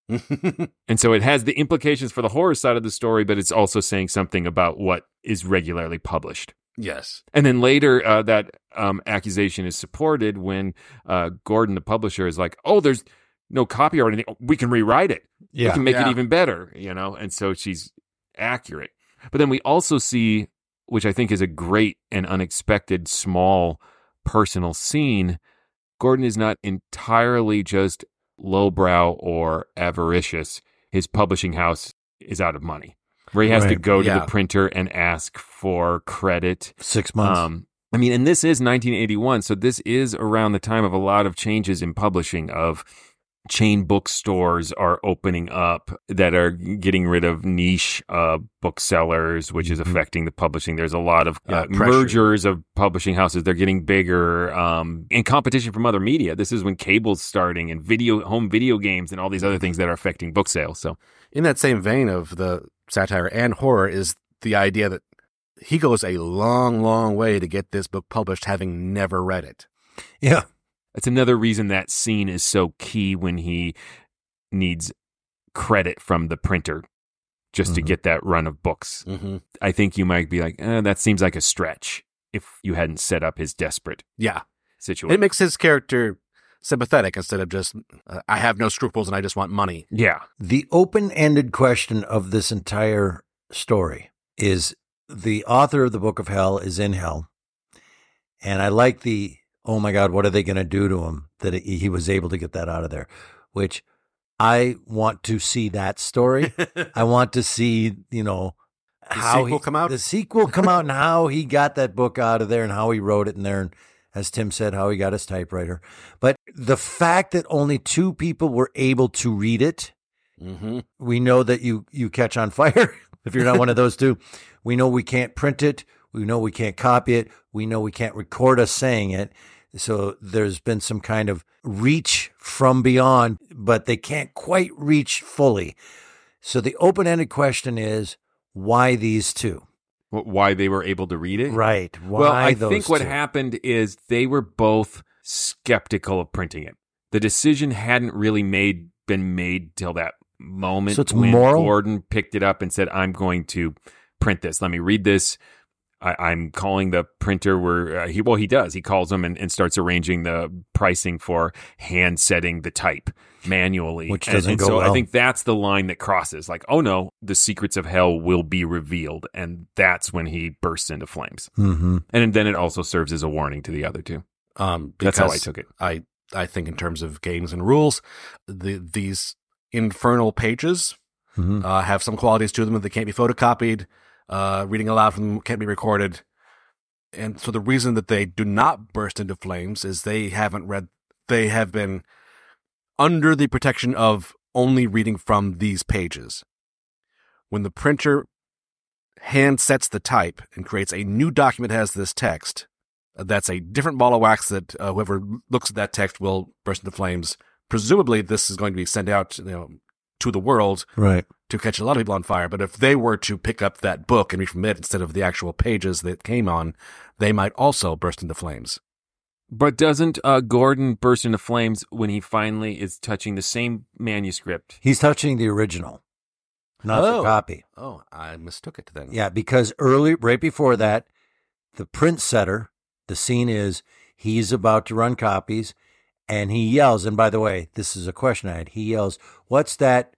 And so it has the implications for the horror side of the story, but it's also saying something about what is regularly published. Yes. And then later, uh, that um, accusation is supported when uh, Gordon, the publisher, is like, oh, there's no copy or anything. We can rewrite it. Yeah. We can make yeah. it even better, you know? And so she's accurate. But then we also see, which I think is a great and unexpected small personal scene, Gordon is not entirely just lowbrow or avaricious. His publishing house is out of money, where he has right. to go to yeah. the printer and ask for credit. Six months. Um, I mean, and this is nineteen eighty-one, so this is around the time of a lot of changes in publishing, of chain bookstores are opening up that are getting rid of niche uh, booksellers, which is affecting the publishing. There's a lot of uh, yeah, mergers of publishing houses. They're getting bigger, um, and competition from other media. This is when cable's starting, and video, home video games, and all these other things that are affecting book sales. So, in that same vein of the satire and horror is the idea that he goes a long, long way to get this book published, having never read it. Yeah. That's another reason that scene is so key, when he needs credit from the printer just mm-hmm. to get that run of books. Mm-hmm. I think you might be like, eh, that seems like a stretch if you hadn't set up his desperate yeah. situation. It makes his character sympathetic instead of just, uh, I have no scruples and I just want money. Yeah. The open-ended question of this entire story is, the author of the Book of Hell is in hell. And I like the, oh my God, what are they going to do to him that he was able to get that out of there? Which I want to see that story. I want to see, you know, the how sequel he, come out? the sequel come out and how he got that book out of there and how he wrote it in there. And as Tim said, how he got his typewriter. But the fact that only two people were able to read it, mm-hmm. we know that you, you catch on fire if you're not one of those two. We know we can't print it. We know we can't copy it. We know we can't record us saying it. So there's been some kind of reach from beyond, but they can't quite reach fully. So the open-ended question is, why these two? Why they were able to read it? Right. Why well, I those think what two? happened is they were both skeptical of printing it. The decision hadn't really made been made till that moment so it's when moral? Gordon picked it up and said, I'm going to print this. Let me read this. I, I'm calling the printer where uh, he, well, he does. He calls them and, and starts arranging the pricing for hand setting the type manually. Which and, doesn't and go so well. I think that's the line that crosses like, oh no, the secrets of hell will be revealed. And that's when he bursts into flames. Mm-hmm. And then it also serves as a warning to the other two. Um, That's how I because took it. I, I think in terms of games and rules, the, these infernal pages Mm-hmm. uh, have some qualities to them that they can't be photocopied. Uh, reading aloud from them can't be recorded. And so the reason that they do not burst into flames is they haven't read, they have been under the protection of only reading from these pages. When the printer hand sets the type and creates a new document that has this text, that's a different ball of wax that uh, whoever looks at that text will burst into flames. Presumably this is going to be sent out, you know, to the world, right, to catch a lot of people on fire. But if they were to pick up that book and read from it instead of the actual pages that it came on, they might also burst into flames. But doesn't uh, Gordon burst into flames when he finally is touching the same manuscript? He's touching the original, not oh. the copy. Oh, I mistook it then. Yeah, because early, right before that, the print setter, the scene is he's about to run copies. And he yells, and by the way, this is a question I had. He yells, what's that?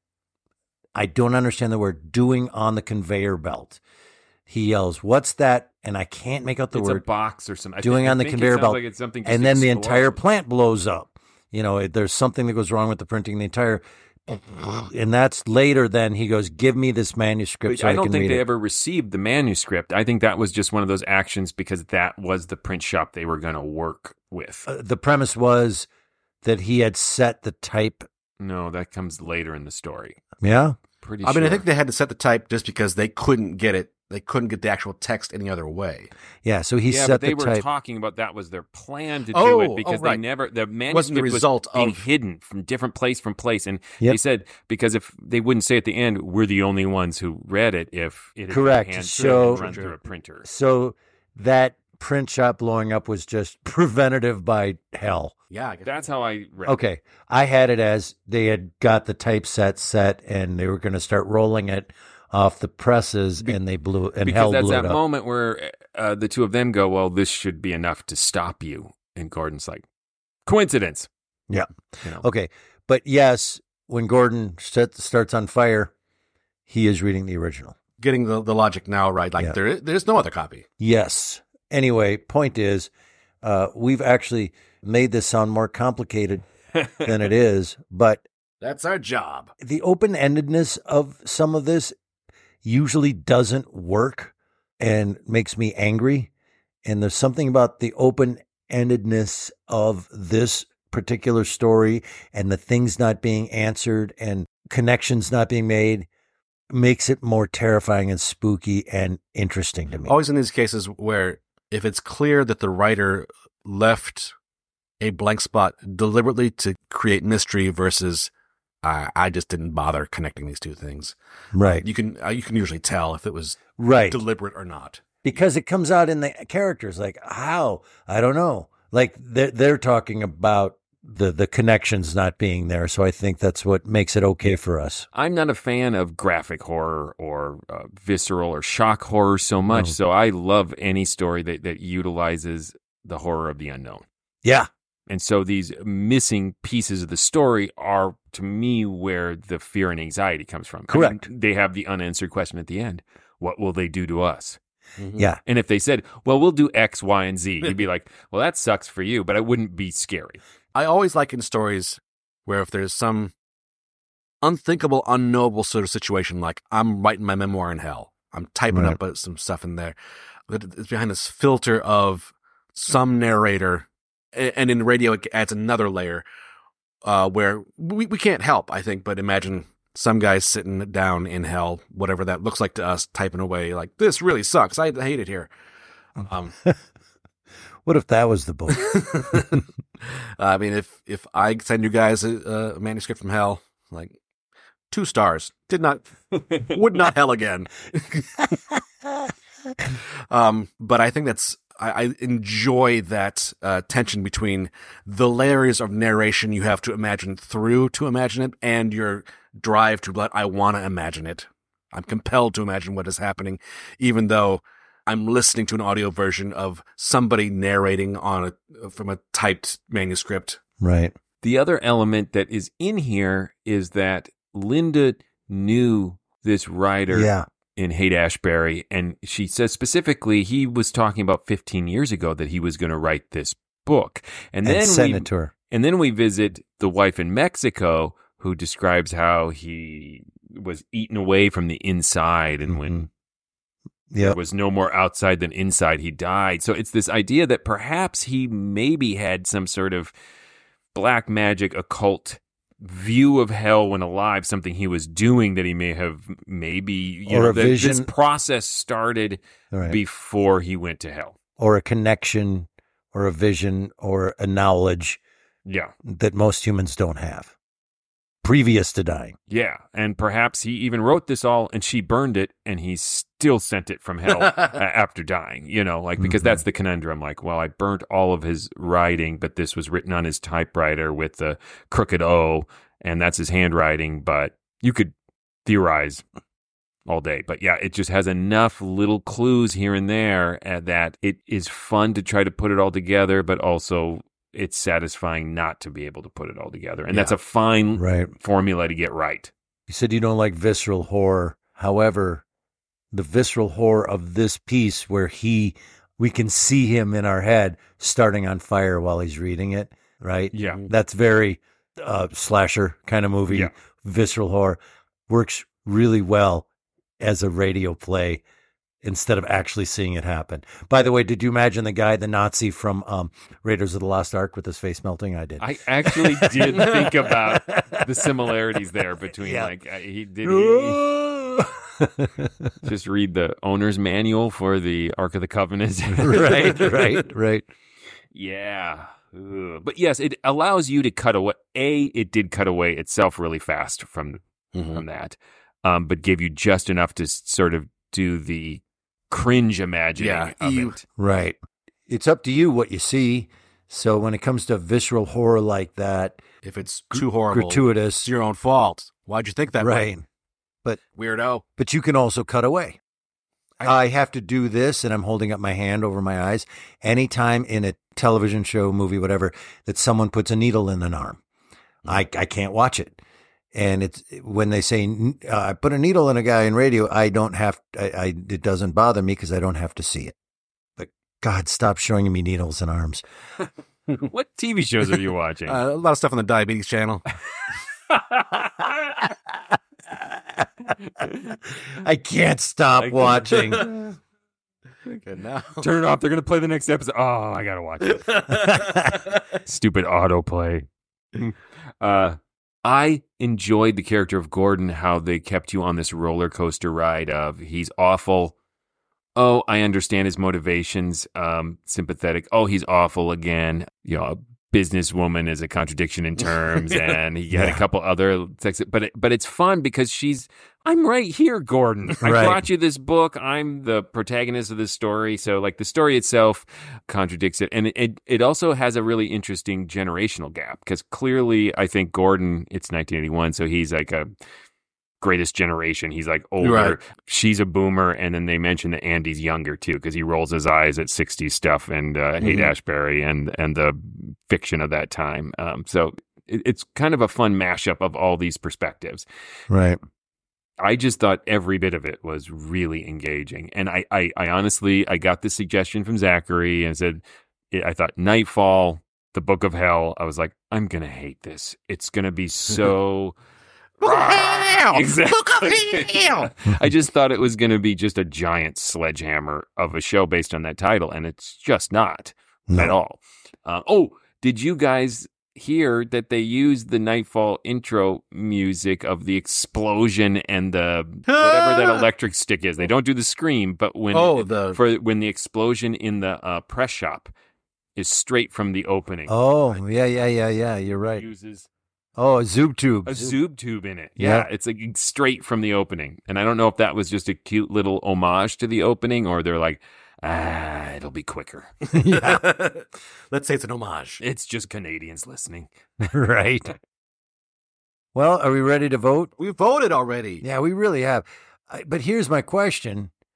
I don't understand the word, doing on the conveyor belt. He yells, what's that? And I can't make out the it's word. It's a box or something. I doing think, on I the think conveyor it belt. like it's something just and then the explodes. entire plant blows up. You know, there's something that goes wrong with the printing. The entire, and that's later then he goes, give me this manuscript so I, I don't can think read they it. ever received the manuscript. I think that was just one of those actions because that was the print shop they were going to work with. Uh, the premise was that he had set the type. No, that comes later in the story. Yeah? Pretty I sure. mean, I think they had to set the type just because they couldn't get it. They couldn't get the actual text any other way. Yeah, so he yeah, set but they the were type. talking about that was their plan to do Oh, it because oh, right. they never the manuscript Wasn't the result was being of- hidden from different place from place, and Yep. they said because if they wouldn't say at the end, we're the only ones who read it if it had Correct. been hand So- run through a printer. So that print shop blowing up was just preventative by hell. Yeah, I guess. That's how I read. Okay. I had it as they had got the typeset set and they were going to start rolling it off the presses and they blew and because hell that's blew that it up. moment where uh, the two of them go, well, this should be enough to stop you. And Gordon's like, coincidence. Yeah. You know? Okay. But yes, when Gordon set, starts on fire, he is reading the original. Getting the, the logic now right. Like Yeah. there, there's no other copy. Yes. Anyway, point is, uh, we've actually made this sound more complicated than it is, but That's our job. the open-endedness of some of this usually doesn't work and makes me angry. And there's something about the open-endedness of this particular story and the things not being answered and connections not being made makes it more terrifying and spooky and interesting to me. Always in these cases where if it's clear that the writer left a blank spot deliberately to create mystery versus uh, I just didn't bother connecting these two things. Right. You can uh, you can usually tell if it was Right. deliberate or not. Because it comes out in the characters. Like, how? I don't know. Like, they're, they're talking about the, the connections not being there. So I think that's what makes it okay for us. I'm not a fan of graphic horror or uh, visceral or shock horror so much. No. So I love any story that, that utilizes the horror of the unknown. Yeah. And so these missing pieces of the story are, to me, where the fear and anxiety comes from. I Correct. mean, they have the unanswered question at the end. What will they do to us? Mm-hmm. Yeah. And if they said, well, we'll do X, Y, and Z, you'd be like, well, that sucks for you, but it wouldn't be scary. I always like in stories where if there's some unthinkable, unknowable sort of situation, like I'm writing my memoir in hell, I'm typing Right. up uh, some stuff in there, that it's behind this filter of some narrator, a- and in radio it adds another layer uh, where we, we can't help, I think, but imagine some guy sitting down in hell, whatever that looks like to us, typing away like, this really sucks, I hate it here. Um, What if that was the book? I mean, if if I send you guys a, a manuscript from hell, like two stars, did not, would not hell again. um, but I think that's I, I enjoy that uh, tension between the layers of narration you have to imagine through to imagine it, and your drive to let I want to imagine it. I'm compelled to imagine what is happening, even though I'm listening to an audio version of somebody narrating on a from a typed manuscript. Right. The other element that is in here is that Linda knew this writer Yeah. in Haight-Ashbury, and she says specifically he was talking about fifteen years ago that he was going to write this book. And, And then Senator. we, and then we visit the wife in Mexico, who describes how he was eaten away from the inside, and when Yep. there was no more outside than inside, he died. So it's this idea that perhaps he maybe had some sort of black magic occult view of hell when alive, something he was doing that he may have maybe, you Or know, a that vision. this process started Right. before he went to hell. Or a connection or a vision or a knowledge Yeah. that most humans don't have previous to dying. Yeah. And perhaps he even wrote this all and she burned it and he still sent it from hell uh, after dying, you know, like, because Mhm. that's the conundrum. Like, well, I burnt all of his writing, but this was written on his typewriter with the crooked O, and that's his handwriting. But you could theorize all day. But yeah, it just has enough little clues here and there uh, that it is fun to try to put it all together, but also it's satisfying not to be able to put it all together. And Yeah. that's a fine Right. formula to get right. You said you don't like visceral horror. However, the visceral horror of this piece where he, we can see him in our head starting on fire while he's reading it, right? Yeah. That's very uh, slasher kind of movie, Yeah. visceral horror. Works really well as a radio play instead of actually seeing it happen. By the way, did you imagine the guy, the Nazi from um, Raiders of the Lost Ark with his face melting? I did. I actually did think about the similarities there between Yeah. like uh, he did he, just read the owner's manual for the Ark of the Covenant. Right, right, right. Yeah. Ugh. But yes, it allows you to cut away. A, it did cut away itself really fast from Mm-hmm. from that, um, but gave you just enough to s- sort of do the cringe imagining Yeah, of you- it. Right. It's up to you what you see. So when it comes to visceral horror like that, If it's too horrible, gratuitous, it's your own fault. Why'd you think that right. way? But Weirdo. but you can also cut away. I, I have to do this, and I'm holding up my hand over my eyes. Anytime in a television show, movie, whatever, that someone puts a needle in an arm, I I can't watch it. And it's when they say uh, I put a needle in a guy in radio, I don't have. I, I it doesn't bother me because I don't have to see it. But God, stop showing me needles in arms. What T V shows are you watching? Uh, a lot of stuff on the Diabetes Channel. I can't stop I can't. watching. Good now. Turn it off. They're going to play the next episode. Oh, I got to watch it. Stupid autoplay. Uh, I enjoyed the character of Gordon, how they kept you on this roller coaster ride of he's awful. Oh, I understand his motivations. Um, sympathetic. Oh, he's awful again. You know, a businesswoman is a contradiction in terms, and he had Yeah. a couple other texts. But it, but it's fun because she's. I'm right here, Gordon. I Right. brought you this book. I'm the protagonist of this story. So, like, the story itself contradicts it, and it it, it also has a really interesting generational gap because clearly, I think Gordon. It's nineteen eighty-one, so he's like a. Greatest generation. He's like older. Right. She's a boomer, and then they mention that Andy's younger too because he rolls his eyes at sixties stuff and uh, Mm-hmm. Haight-Ashbury and and the fiction of that time. Um, so it, it's kind of a fun mashup of all these perspectives. Right. I just thought every bit of it was really engaging, and I I, I honestly I got this suggestion from Zachary and said I thought Nightfall, the Book of Hell. I was like, I'm gonna hate this. It's gonna be so. Exactly. I just thought it was going to be just a giant sledgehammer of a show based on that title, and it's just not No. at all. Uh, oh, did you guys hear that they used the Nightfall intro music of the explosion and the whatever that electric stick is? They don't do the scream, but when Oh, the- for when the explosion in the uh, press shop is straight from the opening. Oh, yeah, yeah, yeah, yeah. You're It right. uses Oh, a Zoob tube. a Zoob tube in it. Yeah, Yeah. it's like straight from the opening. And I don't know if that was just a cute little homage to the opening or they're like, ah, it'll be quicker. Let's say it's an homage. It's just Canadians listening. Right. Well, are we ready to vote? We voted already. Yeah, we really have. I, but here's my question.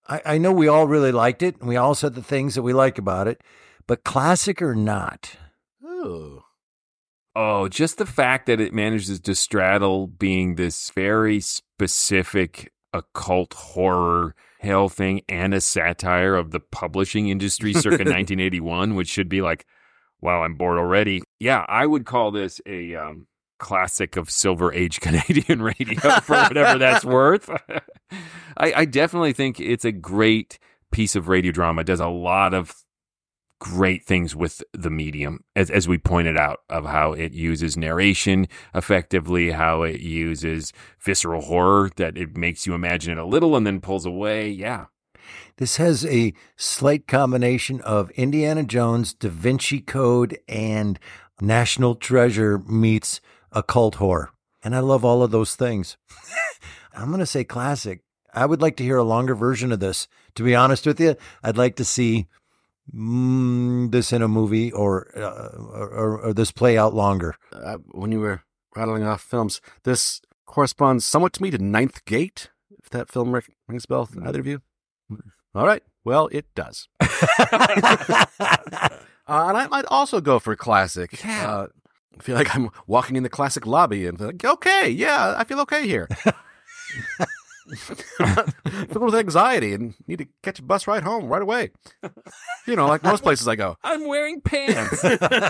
I, I know we all really liked it, and we all said the things that we like about it, but classic or not? Ooh. Oh, just the fact that it manages to straddle being this very specific occult horror hell thing and a satire of the publishing industry circa nineteen eighty-one, which should be like, wow, I'm bored already. Yeah, I would call this a um, classic of Silver Age Canadian radio for whatever that's worth. I, I definitely think it's a great piece of radio drama. It does a lot of great things with the medium, as as we pointed out, of how it uses narration effectively, how it uses visceral horror, that it makes you imagine it a little and then pulls away. Yeah. This has a slight combination of Indiana Jones, Da Vinci Code, and National Treasure meets occult horror. And I love all of those things. I'm going to say classic. I would like to hear a longer version of this. To be honest with you, I'd like to see mm, this in a movie or, uh, or, or this play out longer. Uh, when you were rattling off films, this corresponds somewhat to me to Ninth Gate, if that film rings a bell with either of you. All right. Well, it does. uh, and I might also go for classic. Yeah. Uh, I feel like I'm walking in the classic lobby and feel like, okay, yeah, I feel okay here. Filled with anxiety and need to catch a bus ride home right away. You know, like most places I go. I'm wearing pants.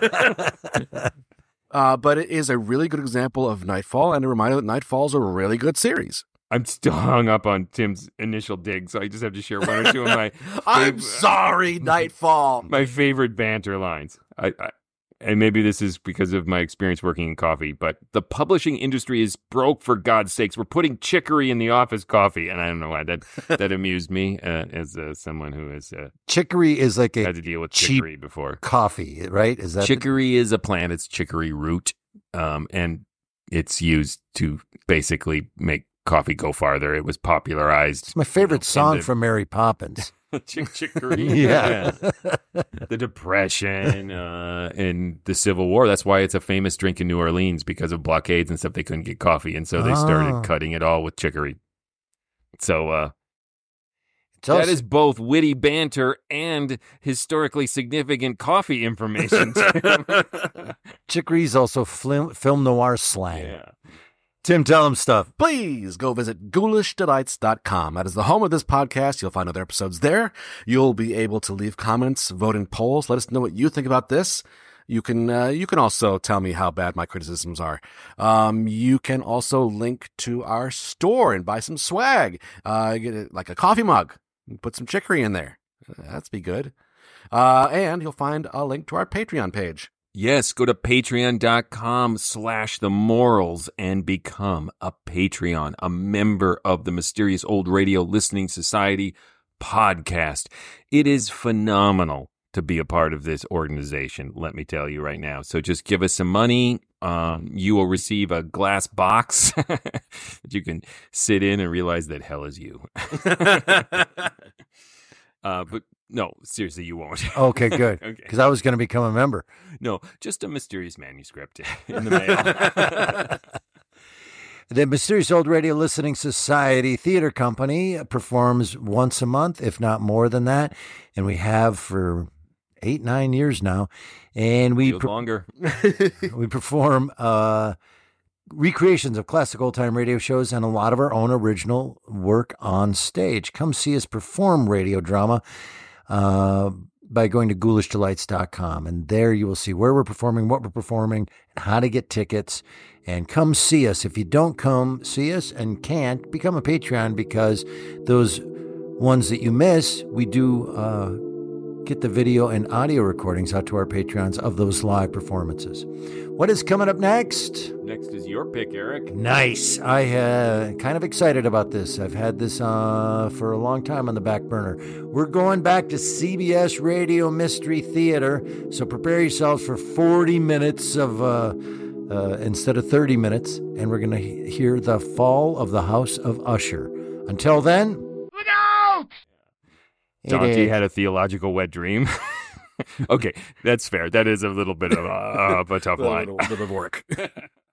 uh, but it is a really good example of Nightfall, and a reminder that Nightfall's a really good series. I'm still hung up on Tim's initial dig, so I just have to share one or two of my. I'm fav- sorry, Nightfall. My favorite banter lines. I, I, and maybe this is because of my experience working in coffee, but the publishing industry is broke, for God's sakes. We're putting chicory in the office coffee, and I don't know why that that amused me uh, as uh, someone who has uh, chicory is like a had to deal with cheap chicory before. Coffee, right? Is that chicory the- is a plant? It's chicory root, um, and it's used to basically make coffee go farther. It was popularized. It's my favorite you know, song the, from Mary Poppins. Chick chicory. Yeah. yeah. The Depression uh, and the Civil War. That's why it's a famous drink in New Orleans, because of blockades and stuff. They couldn't get coffee, and so they started Oh. cutting it all with chicory. So uh, It's also- that is both witty banter and historically significant coffee information. Chicory's also film, film noir slang. Yeah. Tim, tell him stuff. Please go visit ghoulish delights dot com. That is the home of this podcast. You'll find other episodes there. You'll be able to leave comments, vote in polls. Let us know what you think about this. You can uh, you can also tell me how bad my criticisms are. Um, you can also link to our store and buy some swag. Uh, get it, like a coffee mug. Put some chicory in there. That's be good. Uh, and you'll find a link to our Patreon page. Yes, go to patreon.com slash the morals and become a Patreon, a member of the Mysterious Old Radio Listening Society podcast. It is phenomenal to be a part of this organization, let me tell you right now. So just give us some money. Um, you will receive a glass box that you can sit in and realize that hell is you. uh, but no, seriously, you won't. Okay, good. Because Okay. I was going to become a member. No, just a mysterious manuscript in the mail. The Mysterious Old Radio Listening Society Theater Company performs once a month, if not more than that. And we have for eight, nine years now. And we, Feels longer. we perform uh, recreations of classic old-time radio shows and a lot of our own original work on stage. Come see us perform radio drama uh, by going to ghoulish delights dot com. And there you will see where we're performing, what we're performing, and how to get tickets. And come see us. If you don't come see us and can't, become a Patreon, because those ones that you miss, we do uh, get the video and audio recordings out to our Patreons of those live performances. What is coming up next? Next is your pick, Eric. Nice. I uh, kind of excited about this. I've had this uh, for a long time on the back burner. We're going back to C B S Radio Mystery Theater, so prepare yourselves for forty minutes of, uh, uh, instead of thirty minutes, and we're going to he- hear The Fall of the House of Usher. Until then... Look out! John T. is. had a theological wet dream. Okay, that's fair. That is a little bit of a, of a tough A little line. bit of work.